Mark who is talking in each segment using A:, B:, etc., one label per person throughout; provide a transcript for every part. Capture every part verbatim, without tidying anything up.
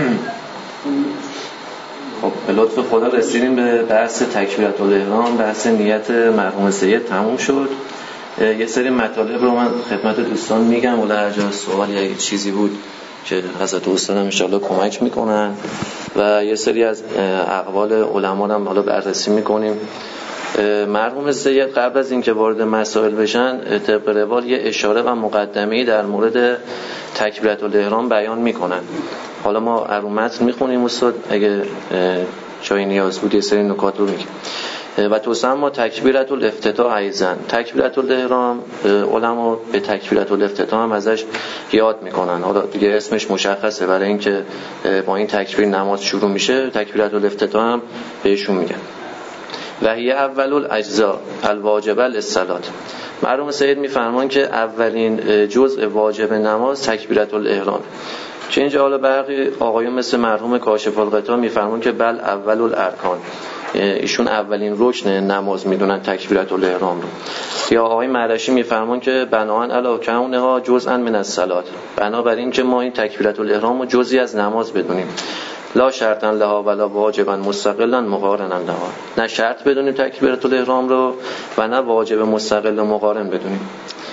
A: خب به لطف خدا رسیدیم به بحث تکبیرة الاحرام. بحث نیت مرحوم سید تموم شد. یه سری مطالب رو من خدمت دوستان میگم، ولی هر جا سوالی اگه چیزی بود که حضرت استاد هم انشاءالله کمک میکنن و یه سری از اقوال علما هم حالا بررسی میکنیم. مرحوم سید قبل از اینکه وارد مسائل بشن طبق روال یه اشاره و مقدمه‌ای در مورد تکبیرة الاحرام بیان میکنن. حالا ما متن میخونیم استاد، اگه جای نیاز بود یه سری نکات رو میگیم. و تسمى تکبیرة الافتتاح ایضا. تکبیرة الاحرام علما به تکبیرة الافتتاح هم ازش یاد میکنن. حالا دیگه اسمش مشخصه، برای اینکه با این تکبیر نماز شروع میشه تکبیرة الافتتاح هم بهشون میگن. و هی اول الاجزاء الواجبه للصلاة. مرحوم سید میفرمان که اولین جزء واجب نماز تکبیرة الاحرام. چه اینجا حالا برخی آقایون مثل مرحوم کاشف الغطا میفرمان که بل اول الارکان، ایشون اولین رکن نماز میدونن تکبیرة الاحرام رو. یا آقای معرشی میفرمان که بناء علی کونها جزءا من الصلاة، بنابراین که ما این تکبیرة الاحرام رو جزئی از نماز بدونیم. لا شرطا لها ولا واجبا مستقلا مقارنا لها، نه شرط بدونیم تکبیرة الاحرام رو و نه واجب مستقل و مقارن بدونیم.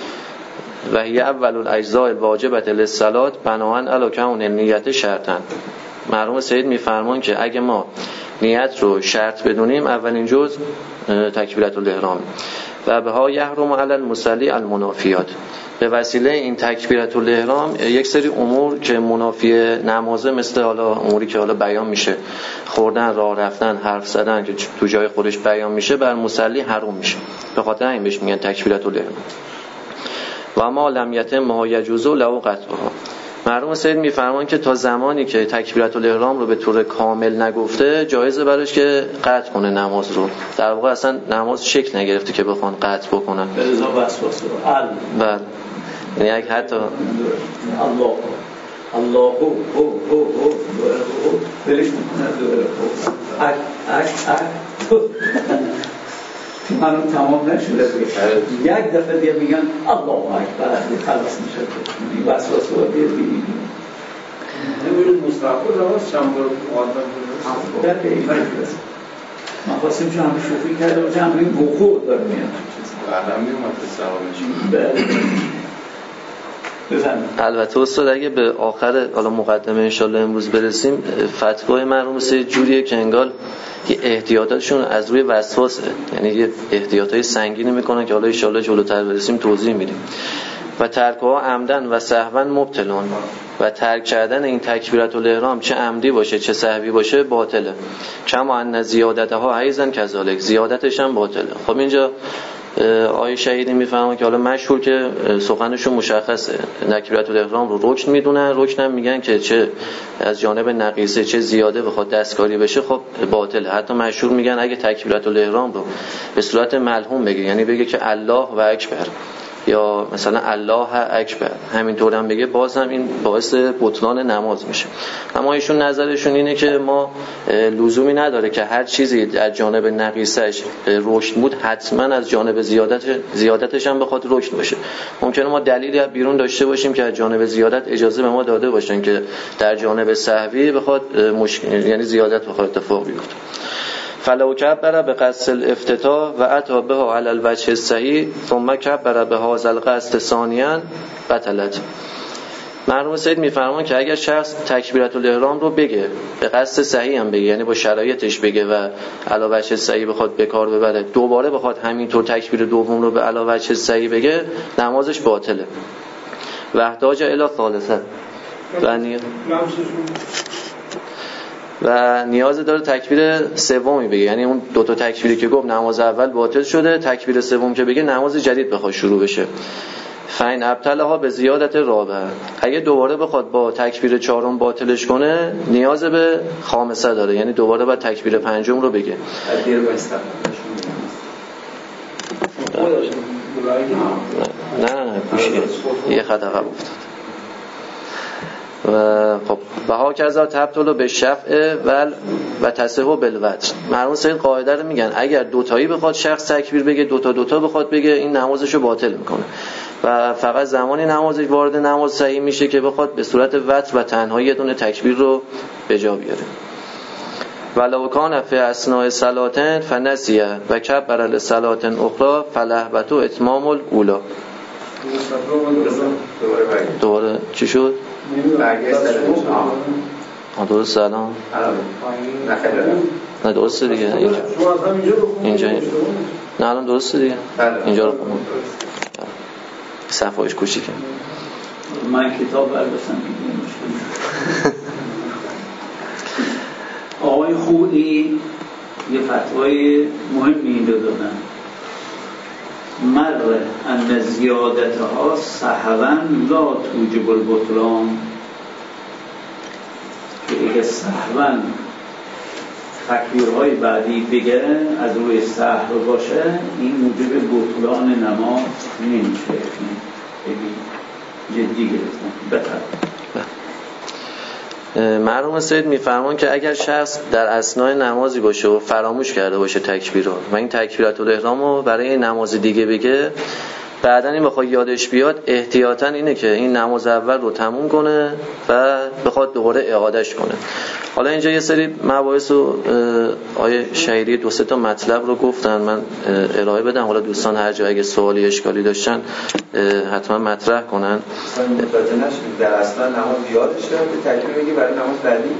A: و هی اول الاجزاء الواجبه للصلاة بناء علی کون النیت شرطا. مرحوم سید میفرمان که اگه ما نیت رو شرط بدونیم اولین جز تکبیرة الاحرام. و بها یحرم علی المصلی المنافیات. به وسیله این تکبیرة الاحرام یک سری امور که منافی نمازه، مثل حالا اموری که حالا بیان میشه، خوردن، راه رفتن، حرف زدن که تو جای خودش بیان میشه، بر مصلی حرام میشه. به خاطر این بهش میگن تکبیرة الاحرام. و ما لم یتم ما یجوز له قطعها. مرحوم سید میفرمان که تا زمانی که تکبیرة الاحرام رو به طور کامل نگفته جایزه براش که قطع کنه نماز رو. در واقع اصلا نماز شکل نگرفته که بخوان قطع بکنن.
B: بلزا وسواس ال.
A: بله. یعنی یک حتی
B: الله الله او او او او بلش میکنه دوره اک اک اک منو تمام نشده بود. یک دفعه دیگه میگن الله اکبر خلاص میشه. این وسواس رو دیگه دیگه
C: نمیدونید مستقبل نماز چند بار مقدم
B: بود. در که این فرق من خواستیم چون همه شوخی کرده باشه همه این وقوع داره میاد.
C: بعدم میومد به سوابش.
A: البته استاد اگه به آخر حالا مقدمه انشالله امروز برسیم، فتوای مرحوم سید جوریه که انگار یه احتیاطاتشون از روی وسواسه، یعنی یه احتیاطای سنگینی میکنن که حالا انشالله جلوتر برسیم توضیح میدیم. و ترکها عمدن و سهوا مبطلون. و ترک کردن این تکبیرة الاحرام چه عمدی باشه چه سهوی باشه باطله. کما ان زیادتها ایضا کذالک، زیادتش هم باطله. خب اینجا آیه شهیدی میفهمن که حالا مشهور که سخنشون مشخصه، تکبیرة الاحرام رو رکن میدونن، رکن هم میگن که چه از جانب نقیصه چه زیاده بخواد دستکاری بشه خب باطله. حتی مشهور میگن اگه تکبیرة الاحرام رو به صورت ملحوم بگه، یعنی بگه که الله و اکبر یا مثلا الله اکبر، همینطور هم بگه، باز هم این باعث بطلان نماز میشه. اما ایشون نظرشون اینه که ما لزومی نداره که هر چیزی از جانب نقیصش رشد بود حتما از جانب زیادت زیادتش هم بخواد رشد باشه. ممکنه ما دلیلی بیرون داشته باشیم که از جانب زیادت اجازه به ما داده باشن که در جانب سهوی بخواد مشکل، یعنی زیادت بخواد اتفاق بیفته. فلو کبر به قصد الافتتاح و اتی بها علی الوجه الصحیح ثم کبر به هذا القصد ثانیا بطلت. مرحوم سید میفرمان که اگر شخص تکبیرة الاحرام رو بگه به قصد صحیح هم بگه، یعنی با شرایطش بگه و علی وجه صحیح بخواد به کار ببره، دوباره بخواد همینطور تکبیر دوم رو به علی وجه صحیح بگه، نمازش باطله. و احتاج الی ثالثه و نیاز و نیاز داره تکبیر سومی بگه، یعنی اون دو تا تکبیری که گفت نماز اول باطل شده، تکبیر سوم که بگه نماز جدید بخواد شروع بشه. فین ابطلها به زیادت رابعه، اگه دوباره بخواد با تکبیر چهارم باطلش کنه نیاز به خامسه داره، یعنی دوباره با تکبیر پنجم رو بگه. نه نه نه گوشیه یه خط عقب افتاد. و خب بها کذا تبطل به شفع و و تصحح بالوتر. مرحوم سید قاعده رو میگن اگر دوتایی بخواد شخص تکبیر بگه، دوتا دوتا بخواد بگه، این نمازشو باطل میکنه. و فقط زمانی نمازش وارد نماز صحیح میشه که بخواد به صورت وتر و تنهایی یه دونه تکبیر رو به جا بیاره. ولو کان فی اثناء صلاتن فنسیه و کبر لصلات اخرى فلهبت اتمام الاولی. دوباره چی شد؟ آه درست سلام نه درسته دیگه اینجا اینجا نه الان درسته دیگه اینجا رو خونم صفحه‌اش کوچیکه.
B: من کتاب برداشتم آقای خویی یه فتوای مهمی اینجا دادن. مر ان زیادتها سهوا لا توجب البطلان، که اگه سهوا تکبیرهای بعدی بگه از روی سهو باشه این موجب بطلان نماز نمیشه. جدی گرفتن بهتر.
A: مرحوم سید میفرمان که اگر شخص در اثناء نمازی باشه و فراموش کرده باشه تکبیر رو و این تکبیرات الاحرام رو برای نماز دیگه بگه، بعدن این بخواد یادش بیاد احتیاطاً اینه که این نماز اول رو تموم کنه و بخواد دوباره اعادهش کنه. حالا اینجا یه سری مباحث و آیه شهیری دو سه تا مطلب رو گفتن، من ارائه بدم. حالا دوستان هر جا اگه سوالی اشکالی داشتن حتما مطرح کنن.
D: متوجه نشید در اصلا نماز یادش رو به تکبیر بگی برای نماز بعدی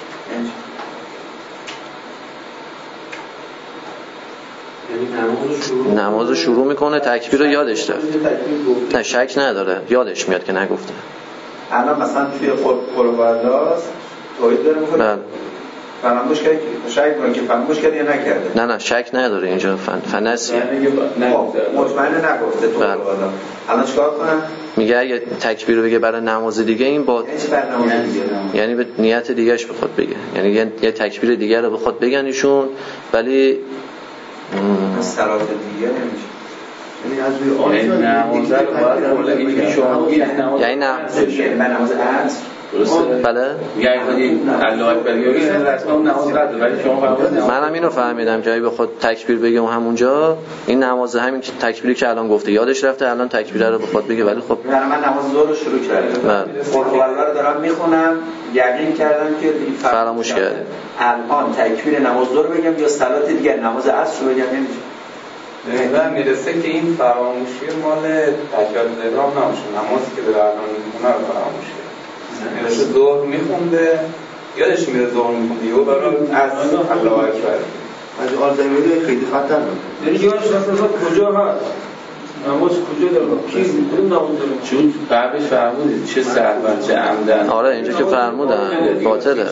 A: نماز رو شروع میکنه تکبیر رو یادش رفت، نه شک نداره یادش میاد که نگفته.
D: الان مثلا توی قربانداز توحید داره میکنه فراموش کرد که شک کنه که فراموش کرد یا نکرده.
A: نه نه شک نداره اینجا فن فنسی
D: مطمئن نگفته تو قربانداز. الان چیکار کنم؟
A: میگه اگه تکبیر رو بگه برای نماز دیگه این با یعنی به نیت دیگهش بخواد بگه، یعنی یه تکبیر دیگه رو بخواد بگن ایشون، ولی
D: صلات دیگه نمیشه.
C: یعنی از روی آن نماز رو باید مورد اینکه شما میگید نماز
A: یعنی
D: نماز عصر
A: درسته؟ بله
C: یعنی الله اکبر میگید رسما نماز قد، ولی شما فرمودید
A: منم اینو فهمیدم که اگه بخواد تکبیر بگه و همونجا این نماز همین تکبیری که الان گفته یادش رفته الان تکبیر رو بخواد بگه، ولی خب
D: من نماز ظهر رو شروع کردم قرآن رو دارم میخونم یقین کردم که
A: فراموش کردم
D: الان تکبیر نماز ظهر بگم یا صلات دیگر نماز عصر رو بگم نمیشه.
C: من میرسه که این فراموشی مال تکبیر الاحرام نمیشه، نمازی که داره الان میخونه رو فراموش کرد. میرسه ظهر میخونده یادش میره ظهر میخونده یهو برای از الله اکبر
D: از آلزایمر خیلی خطر بود.
E: یعنی یادش رفته کجا هست نماز کجا داره کی کدوم نماز داره
C: چون قبلش فرمودید چه سهوا چه عمدن.
A: آره اینجا که فرمودن باطله.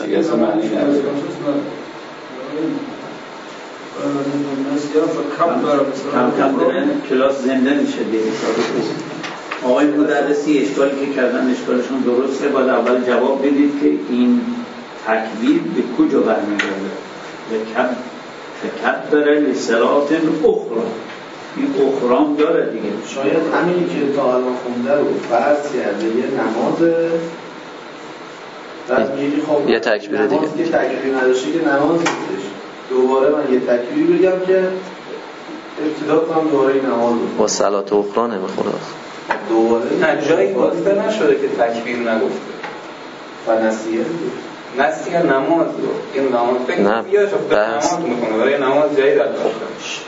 B: کم کم داره کلاس زنده میشه دیگه. آقای مدرسی اشکالی که کردن اشکالشون درسته، باید اول جواب بدید که این تکبیر به کجا برمیگرده. کم تکبر لصلات اخرى، این اخرام داره دیگه.
D: شاید همینی که تا الان خونده رو فرض کرده یه نماز بعد میگی خب
A: یه تکبیر دیگه
D: یه تکبیر نداشته که نماز نیستش، دوباره من یه تکبیر بگم که ابتدا کنم دوباره این نماز رو
A: با صلات اخرى نمیخوره
D: دوباره
C: نه جایی گفته نشده که تکبیر نگفته
D: فنسیه
C: نسیه نماز رو این نماز فکر
A: نه
C: بیاش افتاد نماز میکنه برای نماز جایی در داشته.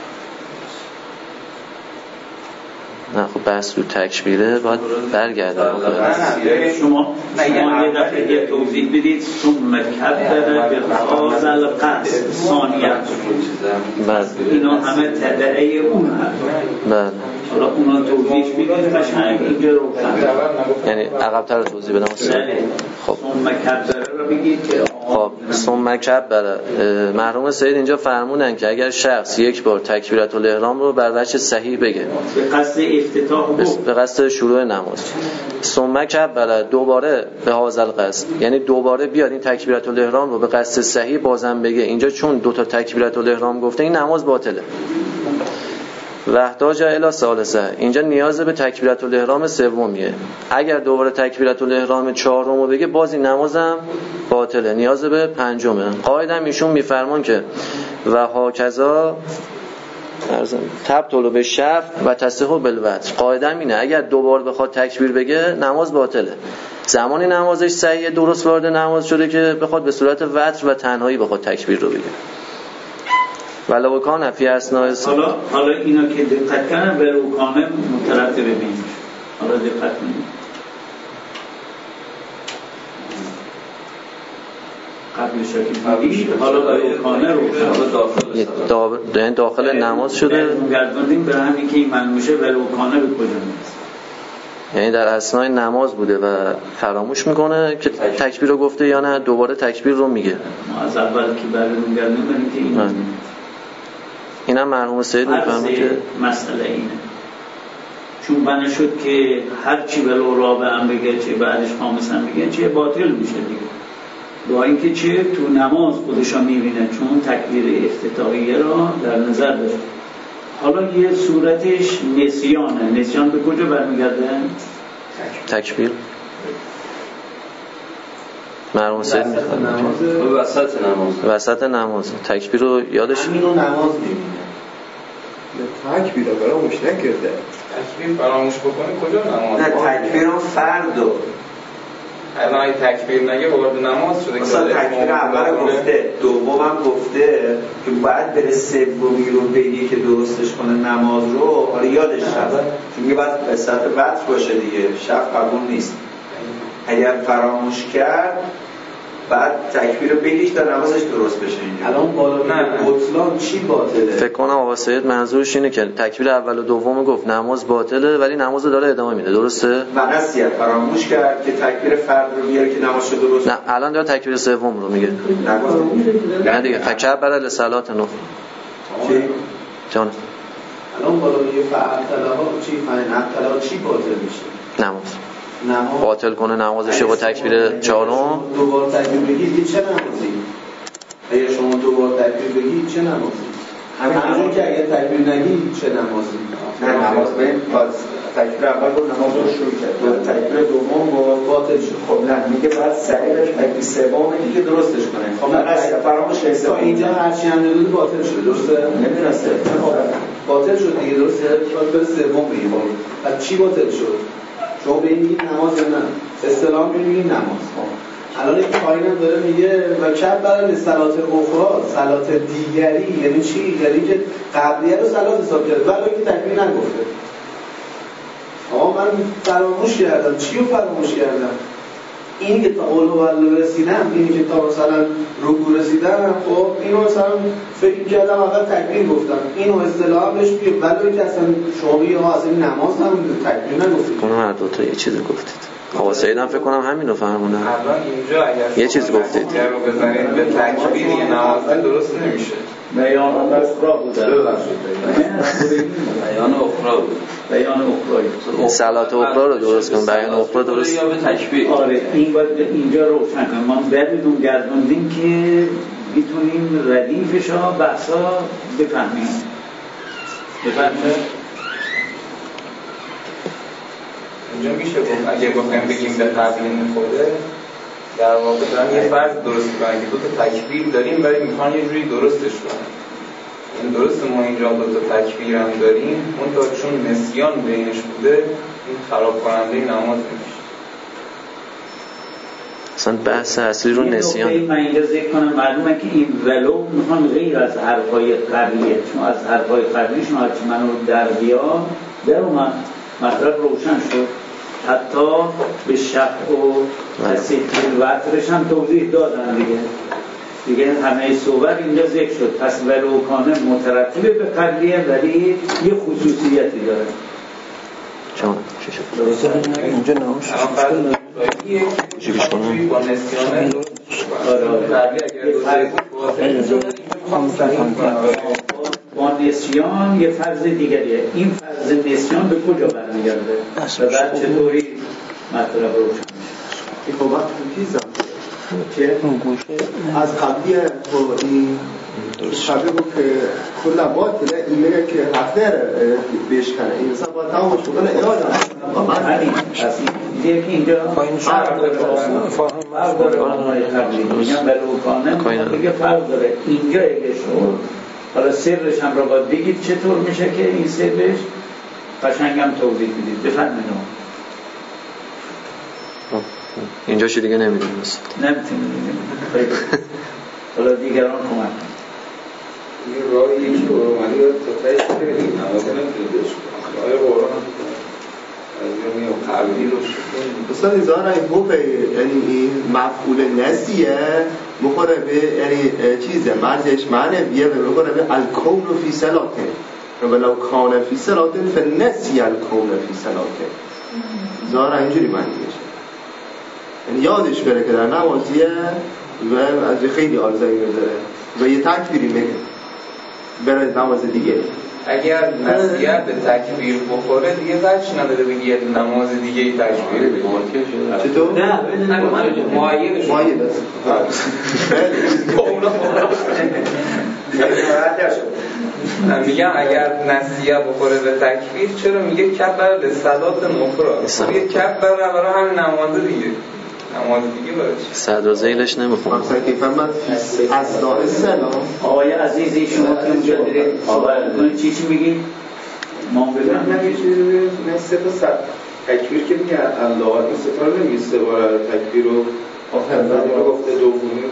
A: نه خب بحث رو تکبیره باید برگرده.
B: شما شما یه دفعه یه توضیح بدید ثم کبر به خاز القصد ثانیه اینا همه تبعه اون هست.
A: بله
B: حالا اونا توضیح بدید قشنگ اینجا رو
A: یعنی عقب‌تر رو توضیح بدم.
B: خب ثم کبر رو بگید که
A: خب ثم کبر. مرحوم سید اینجا فرمودن که اگر شخص یک بار تکبیرات الاحرام رو بر وجه صحیح بگه
B: به قصد افتتاح
A: به قصد شروع نماز، ثم کبر دوباره به هذا القصد، یعنی دوباره بیاد این تکبیرات الاحرام رو به قصد صحیح بازم بگه، اینجا چون دو تا تکبیرات الاحرام گفته این نماز باطله. وحتاج الی ثالثه، اینجا نیاز به تکبیرات الاحرام سومیه. اگر دوباره تکبیرات الاحرام چهارم رو بگه باز این نمازم باطله، نیاز به پنجمه. قاعده ایشون میفرمان که و هاکذا ارزم تبطل به شفع و تصحیح بالوتر. قاعده اینه اگر دوبار بخواد تکبیر بگه نماز باطله. زمانی نمازش صحیح درست وارد نماز شده که بخواد به صورت وتر و تنهایی بخواد تکبیر رو بگه. ولو کان فی اثناء
B: حالا حالا اینا که دقت کردن ولو کان مترتب ببینید. حالا دقت کنید. قبلش که دیدید حالا ولو کان رو
A: داخل داخل نماز شده.
B: گردوندیم به همین که این معلوم میشه ولو کان به کجا میرسه.
A: یعنی در اثناء نماز بوده و فراموش میکنه که تکبیر رو گفته یا نه دوباره تکبیر رو میگه.
B: ما از اول که برمیگردیم بریم که این
A: اینم مرحوم سید میفهمه که
B: مسئله اینه. چون بنا شد که هر چی ولو رابع هم بگه چه بعدش خامس هم بگه چه باطل میشه دیگه. با اینکه چه تو نماز خودشا میبینه چون تکبیر افتتاحیه را در نظر داشت. حالا یه صورتش نسیانه. نسیان به کجا برمیگرده؟
A: تکبیر. مرحوم سید میخواد
F: وسط نماز
A: وسط نماز تکبیر رو یادش
F: اینو نماز میبینه. تکبیر رو فراموش نکرده.
C: تکبیر فراموش بکنه کجا نماز؟
D: نه تکبیر هم فردو
C: الان این تکبیر نگه وارد نماز شده.
D: مثلا تکبیر اول گفته دوم هم گفته که باید بره سومی رو بگی که درستش کنه نماز رو. حالا یادش شد چون که باید به سطح وتر باشه دیگه. شفع قبول نیست. اگر فراموش کرد بعد تکبیر رو بگیش تا نمازش درست بشه. اینجا
F: الان بالا نه بطلان چی باطله؟
A: فکر کنم آقا سید منظورش اینه که تکبیر اول و دوم گفت نماز باطله ولی نماز داره ادامه میده. درسته؟
D: و نسیه فراموش کرد که تکبیر فرد رو بیاره که نمازش درست.
A: نه الان داره تکبیر سوم رو میگه. نه دیگه فکبر لصلات نو
F: چی؟
A: جان
F: الان بالا میگه فعلها چی فعلها چی باطل میشه؟
A: نماز
F: نماز
A: باطل کنه نمازش با تکبیر چهارم.
F: دوبار تکبیر بگید چه نمازی؟ اگه شما دوبار تکبیر بگید چه نمازی؟ همونجور که اگه تکبیر نگید چه نمازی؟
D: نه نماز ببین باز تکبیر اول رو نماز رو شروع کرد. تکبیر دوم رو باطل شد. خب نه میگه بعد سریعش تکبیر سوم دیگه درستش کنه. خب نه فراموش کرد.
F: اینجا هرچی هم ندید باطل شده. درسته؟
D: نمیدونسته.
F: باطل شد دیگه. درسته؟ باید بره سوم بگیم. از چی باطل شد؟ شما به این میگید نماز یا نه؟ اصطلاحاً میگید نماز. الان این پایینم داره میگه و کب برای صلات اخرى صلات دیگری. یعنی چی؟ یعنی که قبلیه رو صلات حساب کرده ولی که تکبیر نگفته. آقا من فراموش کردم. چی رو فراموش کردم؟ اینی که تا قول و والله رسیدم، اینی که تا مثلا رکوع رسیدم، خب اینو مثلا فکر کردم اول تکبیر گفتم. اینو اصطلاحاً بهش میگه ولی که اصلا شما میگه ها اصلا نماز هم تکبیر نگفتید.
A: اون هر دو تا یه چیزی گفتید. آقا سیدم فکر کنم همینو فرمونه.
C: الان اینجا اگر
A: یه چیز گفتید
C: رو بزنید به تکبیر یه نماز درست نمیشه.
B: بیان اخرى بوده.
F: بیان اخرى بود.
B: بیان اخرى.
A: صلات اخرى رو درست کن. بیان اخرى درست.
F: یا به تکبیر.
B: آره این باید اینجا روشن کنیم. ما ببینیم گردوندیم که بتونیم ردیفشا بحثا بفهمیم. بفهمیم.
C: اینجا میشه گفت اگه بخوایم بگیم به قبل میخوره در واقع دارن یه فرض درست کنن که دو تا تکبیر داریم ولی میخوان یه جوری درستش کنن. این درست ما اینجا دو تا تکبیر هم داریم اون تا چون نسیان بینش بوده این خراب کننده نماز نمیشه.
A: اصلا بحث اصلی رو نسیان.
B: من اینجا ذکر کنم معلومه که این ولو میخوان غیر از حرفای قبلیه. چون از حرفای قبلیشون هرچی منو در بیا در اومد مطلب روشن شد. حتی به شفع و تصحیح وترش هم توضیح دادن دیگه. دیگه همه صحبت اینجا ذکر شد. پس ولو کانه مترتبه به قبلیه ولی یه خصوصیتی داره.
A: چون چی شد؟ درسته اینجا نامش چی بیش کنم؟
C: با نسیانه
B: با نسیان یه فرض دیگریه. این فرض نسیان به کجا برمیگرده؟ و بعد چطوری مطلب روشن میشه؟
F: این با وقت تیزم
B: چه؟
F: از قبلی این شبه بود که کلا باطله این میگه که حق داره بشکنه. این مثلا باید تمامش بکنه ایاده
B: همین از این دیگه که اینجا فرق داره فرق داره آنهای قبلی میگم بلوکانه دیگه فرق داره. اینجا اگه شد حالا سرش هم را باید بگید چطور میشه که این سرش قشنگم توضیح بدید. بفرمایید.
A: اینجا شو دیگه نمیدونم
B: نمیتونیم حالا دیگران کمک
C: این راهی یکی قرآنی رو تا تایست بگیریم نمازه نمیتونیدش کنم آیا قرآن از یومی و قبلی رو شکل
F: بسیار ایزان این حوفه یعنی این مفعول نسیه مخوره به یعنی چیزه مرزش معنی بیه به مخوره به الکون فی صلاته ولو کان فی صلاته فنسی الکون فی صلاته زارا اینجوری معنی میشه یعنی یادش بره که در نمازیه و از خیلی آرزایی میذاره و یه تکبیری میگه بره نماز دیگه.
C: اگر نصیحت به تکبیر بخوره دیگه وجه نداره بگی یه نماز دیگه ای تکبیر بگی.
F: چطور؟
C: نه معاینش
F: معاینش
C: میگم اگر نسیه بخوره به تکبیر چرا میگه کبر به صلات نخرا میگه کبر برای همین نماز دیگه نماز دیگه برای چی؟
A: صدر زیلش نمیخونه
F: مثلا که فهمت از دار سلام
B: آقای عزیزی شما که اونجا دارید صحبت کنید چی چی میگید؟ ما بگم
E: من یه چیزی بگم من سه تا سر تکبیر که میگه الله این سه تا رو نمیگه سه بار تکبیر رو آخر رو گفته دومی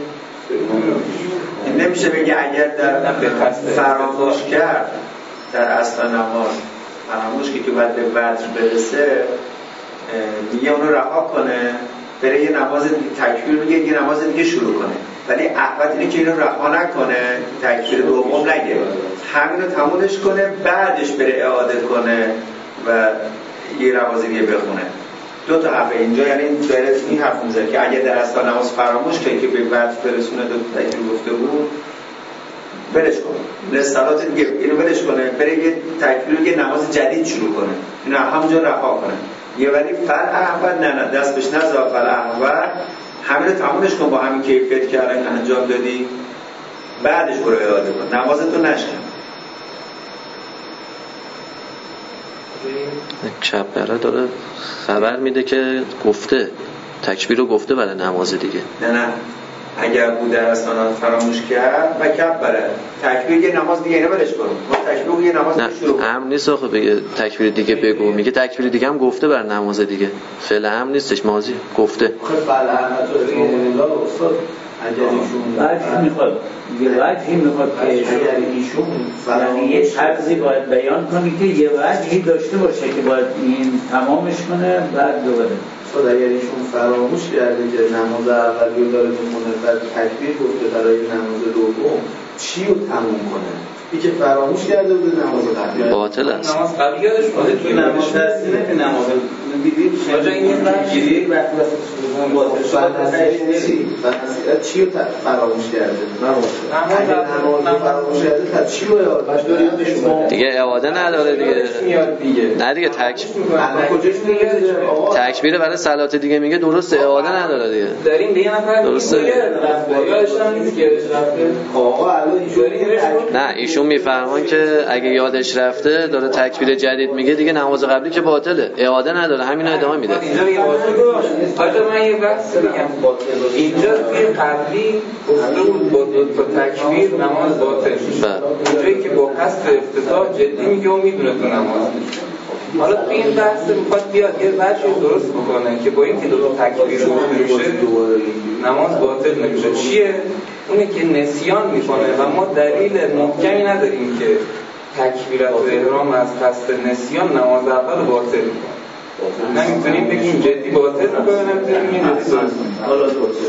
D: این نمیشه بگه اگر در فراموش کرد در اصل نماز فراموش که که باید به وتر برسه میگه اونو رها کنه بره یه نماز تکبیر میگه یه نماز دیگه شروع کنه ولی احوت اینه که اینو رها نکنه تکبیر دوم نگه همینو تمومش کنه بعدش بره اعاده کنه و یه نماز دیگه بخونه. دو تا حرف اینجا یعنی این داره این حرف میزنه که اگه در اصل نماز فراموش کنه که به وقت برسونه دو تا تکبیر گفته بود برش کنه لسالات دیگه اینو برش کنه بره یه تکبیر یه نماز جدید شروع کنه اینو همونجا رها کنه یه ولی فل احوال نه نه دست بهش نذار فل احوال همین رو تمومش کن با همین کیفیت که الان انجام دادی بعدش برو اعاده کن نمازتو نشکن.
A: کبره داره خبر میده که گفته تکبیر رو گفته برای نماز دیگه
D: نه نه اگر بود در اصلا فراموش کرد و کبره تکبیر یه نماز دیگه اینو برش کن تکبیر یه نماز دیگه شروع کن
A: هم نیست آخه بگه تکبیر دیگه بگو میگه تکبیر دیگه هم گفته برای نماز دیگه فعل هم نیستش ماضی گفته
F: خب بله احمد استاد اگر ایشون
B: وجه میخواد یه وجهی میخواد که
F: اگر ایشون
B: یعنی یه طرزی باید بیان کنی که یه وجهی داشته باشه که باید این تمامش کنه بعد دوباره
F: استاد اگر ایشون فراموش کرده که نماز اولی رو داره میخونه بعد تکبیر گفته برای نماز دوم چی رو تموم کنه این که فراموش کرده بود نماز قبلی
A: باطل است
C: نماز قبلی یادش اومده
E: توی نماز دستی نه که نماز دیدیم
C: کجا این یه
E: گیری وقتی واسه باطل
F: شد چی رو فراموش کرده نماز فراموش کرده تا چی رو یادش
A: دیگه اعاده نداره دیگه نه دیگه تک تکبیر برای صلات دیگه میگه درست اعاده نداره دیگه
C: داریم به یه نفر
A: درسته
C: یادش هم نیست که یادش رفته
F: آقا الان اینجوری
A: نه ایشون میفرمان که اگه یادش رفته داره تکبیر جدید میگه دیگه نماز قبلی که باطله اعاده نداره همین ادامه میده
C: اینجا میگه باطل من یه بحث بگم اینجا توی قبلی گفته بود با دو تا تکبیر نماز باطل میشه اینجایی که با قصد افتتاح جدی میگه و میدونه تو نماز میشه حالا توی این بحث میخواد بیاد یه وجهی درست بکنه که با اینکه دو تا تکبیر گفته میشه نماز باطل نمیشه چیه اونه که نسیان میکنه و ما دلیل محکمی نداریم که تکبیرات احرام از قصد نسیان نماز اول باطل میکنه نمیتونیم بگیم جدی باطل میکنه نمیتونیم بگیم جدی درست
E: حالا درست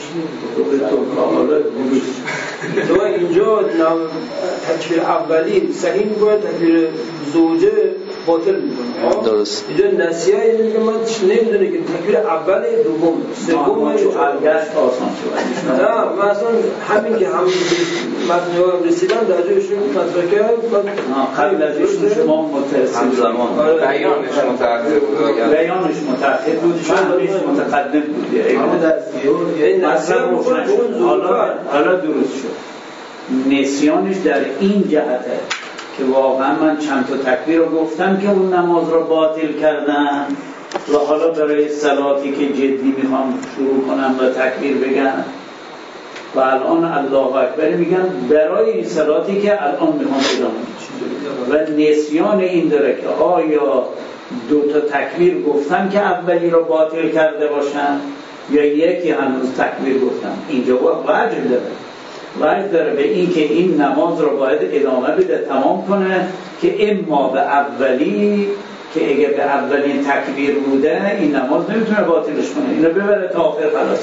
E: حالا اینجا تکبیر اولی صحیح میکنه تکبیر زوجه باطل میکنه
A: درست
E: اینجا نسیه اینه من نمیدونه که تکبیر اول دوم سوم من
B: چون الگشت آسان شد
E: نه مثلا همین که هم متن رسیدن در جایشون مطرح کرد
B: قبل از ایشون شما متأثر
C: زمان بیانش متأخر بود
B: بیانش متأخر بود فهمش متقدم بود این اصلا حالا حالا درست شد نسیانش در این جهته که واقعا من چند تا تکبیر رو گفتم که اون نماز رو باطل کردم و حالا برای صلاتی که جدی میخوام شروع کنم و تکبیر بگم و الان الله اکبر میگن برای این صلاتی که الان میخوام ادامه و نسیان این داره که آیا دو تا تکبیر گفتن که اولی رو باطل کرده باشن یا یکی هنوز تکبیر گفتن. اینجا وجه داره وجه داره به این که این نماز رو باید ادامه بده، تمام کنه، که اما به اولی که اگه به اولین تکبیر بوده این نماز نمیتونه باطلش کنه، اینو ببره تا آخر خلاصش.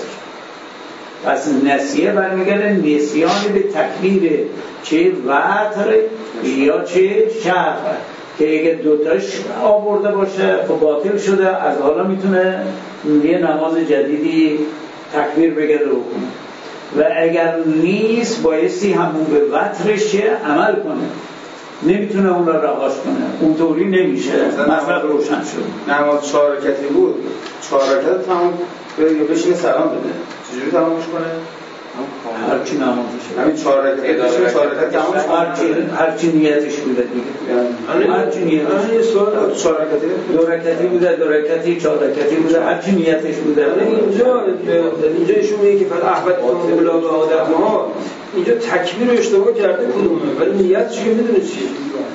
B: پس نسیه برمیگرده نسیان به تکبیر چه وتر یا چه شفع که اگه دوتاش آورده باشه خب باطل شده، از حالا میتونه یه نماز جدیدی تکبیر بگرده رو کنه و اگر نیست بایستی همون به وترش عمل کنه، نمیتونه اون را رهاش کنه، اونطوری نمیشه. مثلا روشن شد
E: نماز چهار رکعتی بود، چهار رکعت تمام بشینه سلام بده، چجوری تمامش کنه؟
B: هر چی نمازشه،
E: همین چهار رکعت چهار رکعت تمامش
B: هر چی هر چی نیتش بوده دیگه، هر چی نیتش.
E: یه سوال، چهار رکعتی
B: دو رکعتی بوده، دو رکعتی، چهار رکعتی بوده، هر چی نیتش بوده.
G: اینجا اینجا ایشون میگه که فقط احوت اولا به آدم‌ها، اینجا تکبیر رو اشتباه کرده کدومه، ولی نیتش که میدونه چیه؟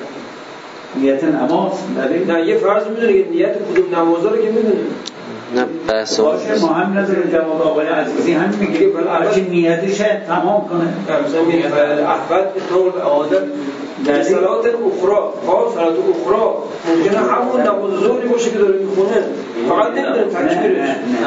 B: نیت نماز
G: نه یه فرض میدونه که نیت کدوم نمازا رو که میدونه.
A: نه بحث
B: باشه، ما هم نداریم جواب آقای عزیزی هم میگه هرچی نیتش تمام کنه.
G: مثلا میگه احوت طول آدم در صلات اخرى، خاص صلات اخرى ممکنه همون نماز ظهری باشه که داره میخونه، فقط نمیدونه تکبیرش،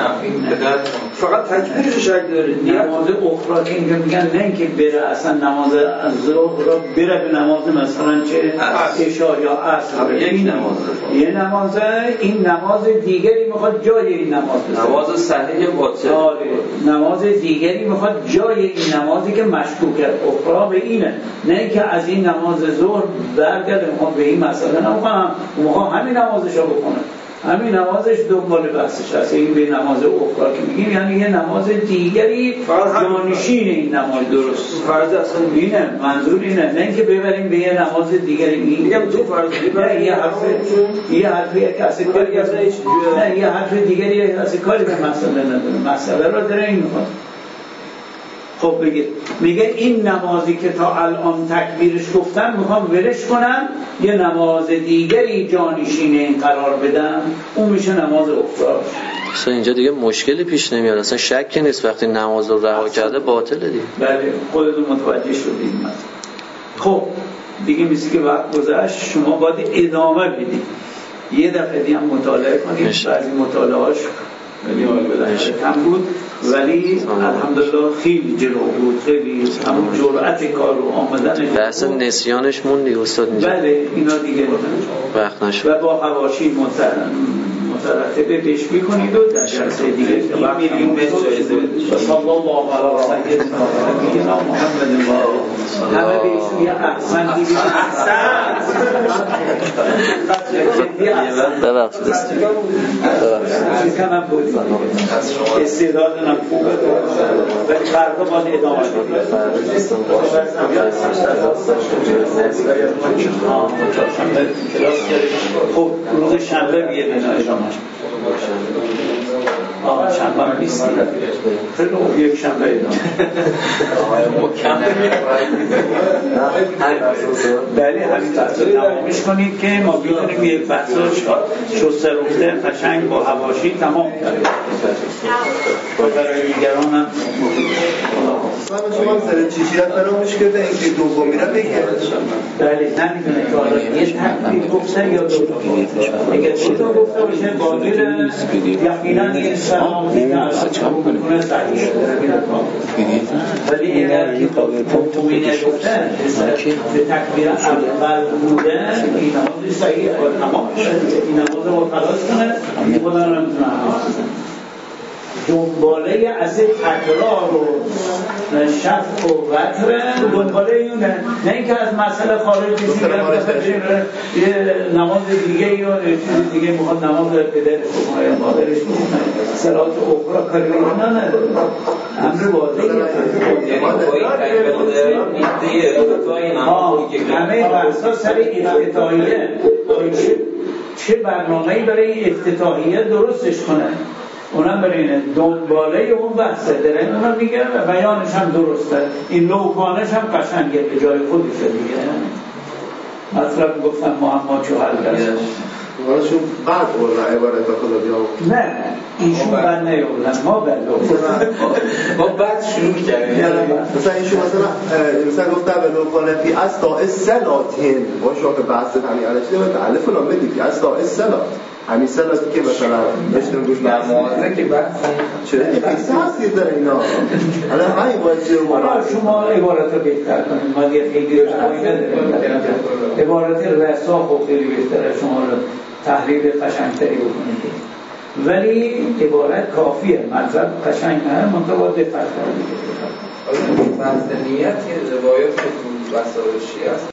G: فقط تکبیرش شک داره.
B: نماز اخرى که اینجا میگن نه اینکه بره اصلا نماز ظهر را بره به نماز مثلا چه عشا یا عصر،
A: یک نماز
B: یه نماز، این نماز دیگری میخواد جای این نماز بسازه،
A: نماز صحیح باطل.
B: آره نماز دیگری میخواد جای این نمازی که مشکوکه اخرى به اینه، نه اینکه از این نماز ظهر برگرده میخواد به این مسئله نمیخوام میخوام همین نمازش رو بکنه، همین نمازش دنبال بحثش هست. این به نماز اخرى که میگیم یعنی یه نماز دیگری جانشین این نماز. درست
G: فرض اصلا
B: اینه، منظور اینه، نه اینکه ببریم به یه نماز دیگری. میگم
G: تو فرض
B: نه یه حرف یه حرف یک کسی کاری اصلا نه یه حرف دیگری اصلا کاری به مسئله نداره، مسئله رو داره این میخواد. خب بگید میگه این نمازی که تا الان تکبیرش گفتم میخوام ولش کنم یه نماز دیگری جانشین این قرار بدم، اون میشه نماز اخرى.
A: اصلا اینجا دیگه مشکلی پیش نمیاد، اصلا شکی نیست وقتی نماز رو رها کرده باطله دیگه.
B: بله خودتون متوجه شدید. خب دیگه مثل که وقت گذشت، شما باید ادامه بدید، یه دفعه دیگه هم مطالعه کنید. بعضی مطالعهاش خیلی بالاخره کم بود ولی الحمدلله خیلی جلو بود، خیلی همون جرأت کار رو آمدن
A: بحث نسیانش موندی استاد اینجا.
B: بله اینا دیگه
A: وقت نشد
B: و با حواشی مترتبه بهش میکنید و در جلسه دیگه میریم به جایزه و صلی الله علی سیدنا محمد و همه به ایشون یه احسن دیگه احسن
A: ببخشید
B: کنم بود استعدادم خوبه ولی فردا باید ادامه خب روز شنبه بیه بینا ادامه آقا شنبه هم بیستی خیلی خوب یک شنبه ادامه بله همین بحثا تمامش کنید که ما بیتونیم یک بحثا شسته رفته قشنگ با حواشی تمام کرد و برای دیگران هم
E: شما سر چیزیات فراموش کرده اینکه دومی را بگه
B: بله نمیدونه که حالا یه تکلیف گفته یا دو اگر چی تو گفته باشه باقیل یقینا یه سلام دیگه بکنه صحیح ولی اگر دومی نگفته به تکبیر اول بوده این نماز صحیح تمام این نماز رو خلاص کنه این خدا رو نمیتونه دنباله از تکرار و شفق و وتر دنباله اینه، نه اینکه از مسئله خارج بشیم یه نماز دیگه یا چیز دیگه میخواد نماز پدرش بکنه یا مادرش بکنه صلات اخرى کاری نه نه امر واضحه. همه بحثا سر افتتاحیه چه برنامه‌ای برای افتتاحیه درستش کنه. اونم برینه دنباله اون بحثه داره اونم میگه و بیانش هم درسته این لوکانش هم قشنگه به جای خودشه دیگه مطلب گفتم معما چو حل دست
F: شون بعد بردن عبارت خدا بیا
B: نه ایشون بعد نیوردن ما بعد
C: ما بعد شروع کردیم
F: مثلا ایشون مثلا مثلا گفتن به لوکانه فی از تا سلاتین با شما که بحث همین علشته باید الف فلان بدید فی از تا سلات همین سلاتی که مثلا داشتیم روش
C: نمازه که بحث
F: چرا این تاثیر داره اینا الان همین باید چه
B: حالا شما عبارت رو بهتر کنید ما دیگه خیلی روی نداریم عبارت رساخ و خیلی بهتره شما رو تحلیل قشنگتری بکنید ولی عبارت کافیه مطلب قشنگ نه منطقه باید دقت کنید
C: حالا بحث نیت یه روایات که تو وسائل شیعه است